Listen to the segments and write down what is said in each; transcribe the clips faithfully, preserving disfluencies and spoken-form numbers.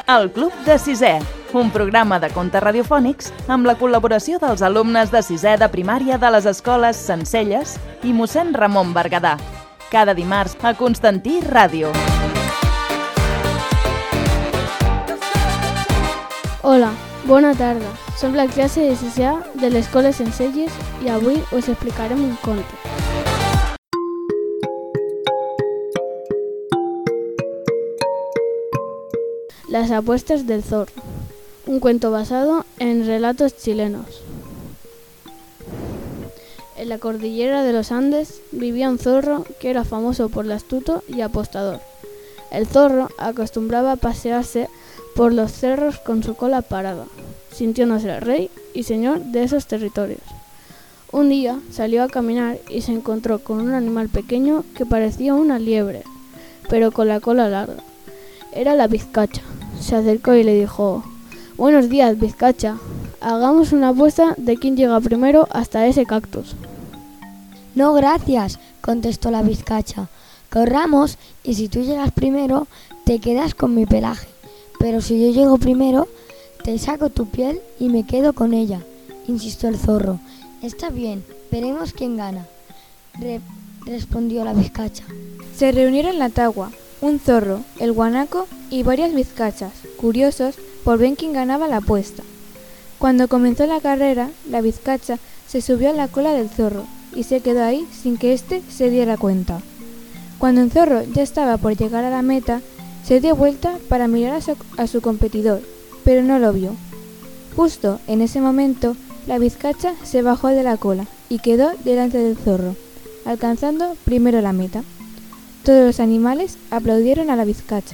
El Club de Sisè, un programa de contes radiofònics amb la col·laboració dels alumnes de sisè de primària de les escoles Sencelles i mossèn Ramon Berguedà. Cada dimarts a Constantí Ràdio. Hola, bona tarda. Som la classe de sisè de l'escola Sencelles i avui us explicarem un conte. Las apuestas del zorro. Un cuento basado en relatos chilenos. En la cordillera de los Andes vivía un zorro que era famoso por lo astuto y apostador. El zorro acostumbraba a pasearse por los cerros con su cola parada, sintiéndose el rey y señor de esos territorios. Un día salió a caminar y se encontró con un animal pequeño que parecía una liebre, pero con la cola larga. Era la vizcacha. Se acercó y le dijo: «Buenos días, vizcacha. Hagamos una apuesta de quién llega primero hasta ese cactus». «No, gracias», contestó la vizcacha. «Corramos y si tú llegas primero, te quedas con mi pelaje. Pero si yo llego primero, te saco tu piel y me quedo con ella», insistió el zorro. «Está bien, veremos quién gana», Re- respondió la vizcacha. Se reunieron la tagua, un zorro, el guanaco y varias vizcachas, curiosos por ver quién ganaba la apuesta. Cuando comenzó la carrera, la vizcacha se subió a la cola del zorro y se quedó ahí sin que éste se diera cuenta. Cuando el zorro ya estaba por llegar a la meta, se dio vuelta para mirar a su, a su competidor, pero no lo vio. Justo en ese momento, la vizcacha se bajó de la cola y quedó delante del zorro, alcanzando primero la meta. Todos los animales aplaudieron a la vizcacha.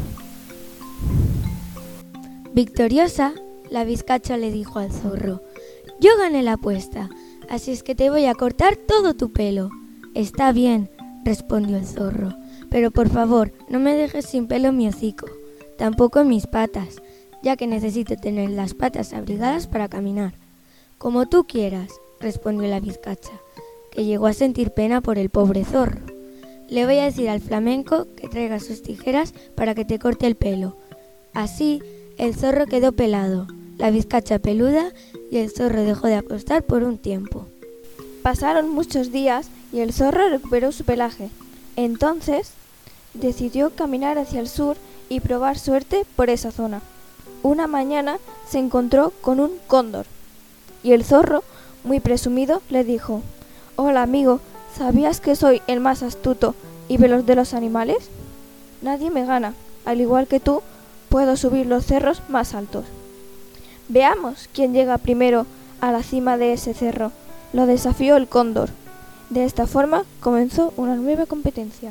Victoriosa, la vizcacha le dijo al zorro: «Yo gané la apuesta, así es que te voy a cortar todo tu pelo». «Está bien», respondió el zorro, «pero por favor, no me dejes sin pelo mi hocico, tampoco mis patas, ya que necesito tener las patas abrigadas para caminar». «Como tú quieras», respondió la vizcacha, que llegó a sentir pena por el pobre zorro. «Le voy a decir al flamenco que traiga sus tijeras para que te corte el pelo». Así, el zorro quedó pelado, la vizcacha peluda y el zorro dejó de apostar por un tiempo. Pasaron muchos días y el zorro recuperó su pelaje. Entonces, decidió caminar hacia el sur y probar suerte por esa zona. Una mañana se encontró con un cóndor y el zorro, muy presumido, le dijo: «Hola amigo, ¿sabías que soy el más astuto y veloz de los animales? Nadie me gana, al igual que tú, puedo subir los cerros más altos. Veamos quién llega primero a la cima de ese cerro», lo desafió el cóndor. De esta forma comenzó una nueva competencia.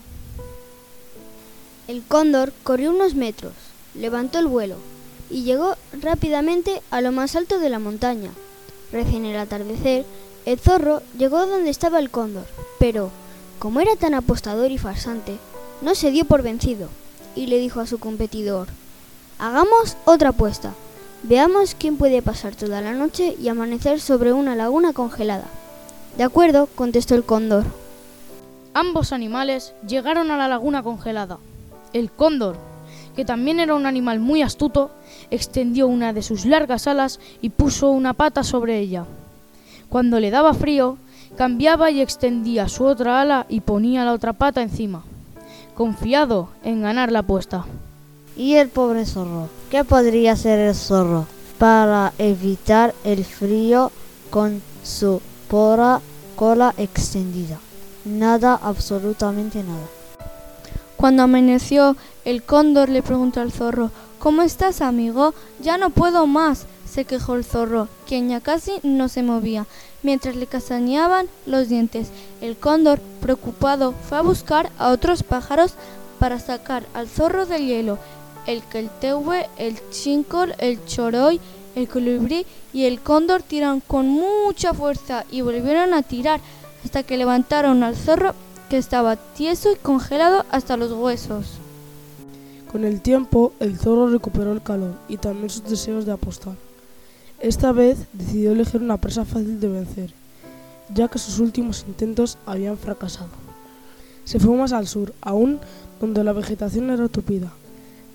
El cóndor corrió unos metros, levantó el vuelo y llegó rápidamente a lo más alto de la montaña. Recién el atardecer, el zorro llegó donde estaba el cóndor, pero, como era tan apostador y farsante, no se dio por vencido y le dijo a su competidor: «Hagamos otra apuesta. Veamos quién puede pasar toda la noche y amanecer sobre una laguna congelada». «De acuerdo», contestó el cóndor. Ambos animales llegaron a la laguna congelada. El cóndor, que también era un animal muy astuto, extendió una de sus largas alas y puso una pata sobre ella. Cuando le daba frío, cambiaba y extendía su otra ala y ponía la otra pata encima, confiado en ganar la apuesta. ¿Y el pobre zorro? ¿Qué podría hacer el zorro para evitar el frío con su pobre cola extendida? Nada, absolutamente nada. Cuando amaneció, el cóndor le preguntó al zorro: «¿Cómo estás, amigo? Ya no puedo más», se quejó el zorro, quien ya casi no se movía, mientras le castañeaban los dientes. El cóndor, preocupado, fue a buscar a otros pájaros para sacar al zorro del hielo. El queltehue, el chíncol, el choroy, el colibrí y el cóndor tiraron con mucha fuerza y volvieron a tirar hasta que levantaron al zorro, que estaba tieso y congelado hasta los huesos. Con el tiempo, el zorro recuperó el calor y también sus deseos de apostar. Esta vez decidió elegir una presa fácil de vencer, ya que sus últimos intentos habían fracasado. Se fue más al sur, aún donde la vegetación era tupida.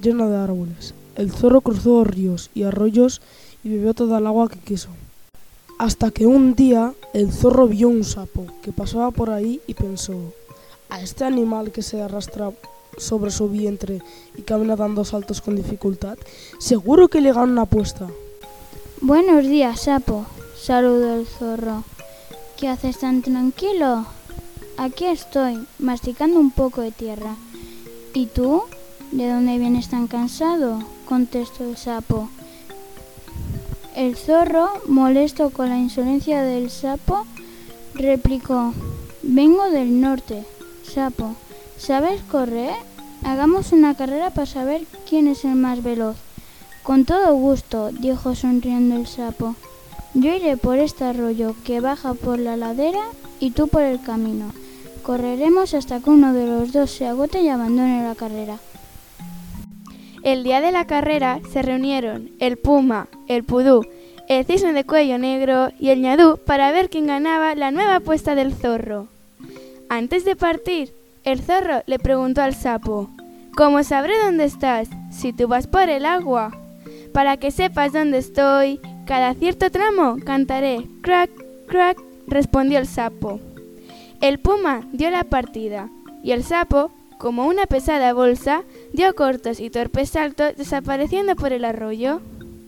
llena de árboles. El zorro cruzó ríos y arroyos y bebió toda el agua que quiso. Hasta que un día el zorro vio un sapo que pasaba por ahí y pensó: a este animal que se arrastra sobre su vientre y camina dando saltos con dificultad, seguro que le gana una apuesta. Buenos días, sapo, saludó el zorro. ¿Qué haces tan tranquilo? Aquí estoy, masticando un poco de tierra. ¿Y tú? ¿De dónde vienes tan cansado?, contestó el sapo. El zorro, molesto con la insolencia del sapo, replicó: vengo del norte, sapo. ¿Sabes correr? Hagamos una carrera para saber quién es el más veloz. Con todo gusto, dijo sonriendo el sapo. Yo iré por este arroyo que baja por la ladera y tú por el camino. Correremos hasta que uno de los dos se agote y abandone la carrera. El día de la carrera se reunieron el puma, el pudú, el cisne de cuello negro y el ñadú para ver quién ganaba la nueva apuesta del zorro. Antes de partir, el zorro le preguntó al sapo: ¿cómo sabré dónde estás si tú vas por el agua? Para que sepas dónde estoy, cada cierto tramo cantaré. Crack, crack, respondió el sapo. El puma dio la partida y el sapo, como una pesada bolsa, dio cortos y torpes saltos desapareciendo por el arroyo.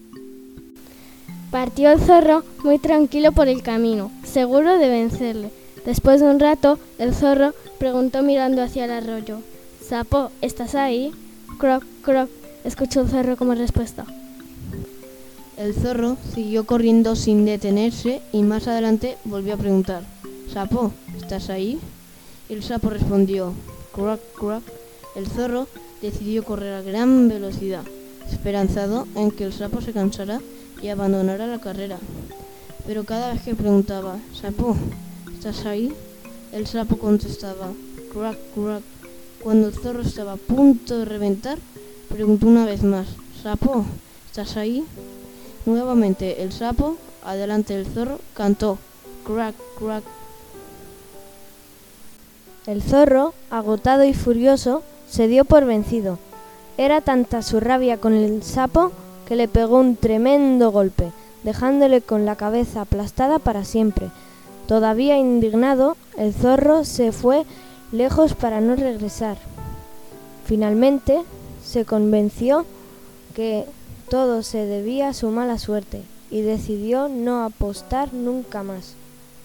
Partió el zorro muy tranquilo por el camino, seguro de vencerle. Después de un rato, el zorro preguntó mirando hacia el arroyo: «Sapo, ¿estás ahí?» «Croc, croc», escuchó el zorro como respuesta. El zorro siguió corriendo sin detenerse y más adelante volvió a preguntar: «Sapo, ¿estás ahí?» El sapo respondió: «Croc, croc». El zorro decidió correr a gran velocidad, esperanzado en que el sapo se cansara y abandonara la carrera. Pero cada vez que preguntaba: «Sapo, ¿estás ahí?», el sapo contestaba: «Croc, croc». Cuando el zorro estaba a punto de reventar, preguntó una vez más: «Sapo, ¿estás ahí?». Nuevamente el sapo, adelante del zorro, cantó: «Croc, croc». El zorro, agotado y furioso, se dio por vencido. Era tanta su rabia con el sapo que le pegó un tremendo golpe, dejándole con la cabeza aplastada para siempre. Todavía indignado, el zorro se fue lejos para no regresar. Finalmente, se convenció que todo se debía a su mala suerte y decidió no apostar nunca más.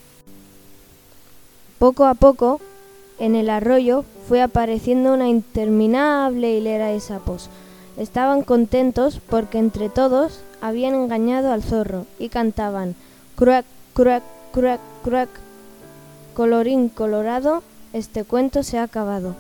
Poco a poco, en el arroyo fue apareciendo una interminable hilera de sapos. Estaban contentos porque entre todos habían engañado al zorro y cantaban: «Cruac, cruac, cruac, cruac». Colorín colorado, este cuento se ha acabado.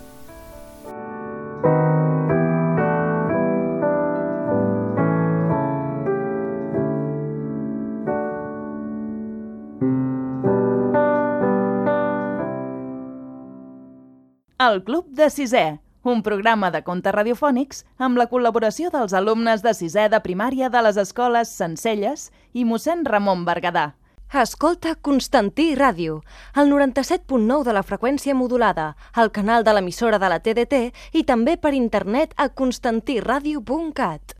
El Club de Sisè, un programa de contes radiofònics amb la col·laboració dels alumnes de sisè de primària de les escoles Sencelles i mossèn Ramon Berguedà. Escolta Constantí Ràdio, el noranta-set punt nou de la freqüència modulada, al canal de l'emissora de la T D T i també per internet a constantí ràdio punt cat.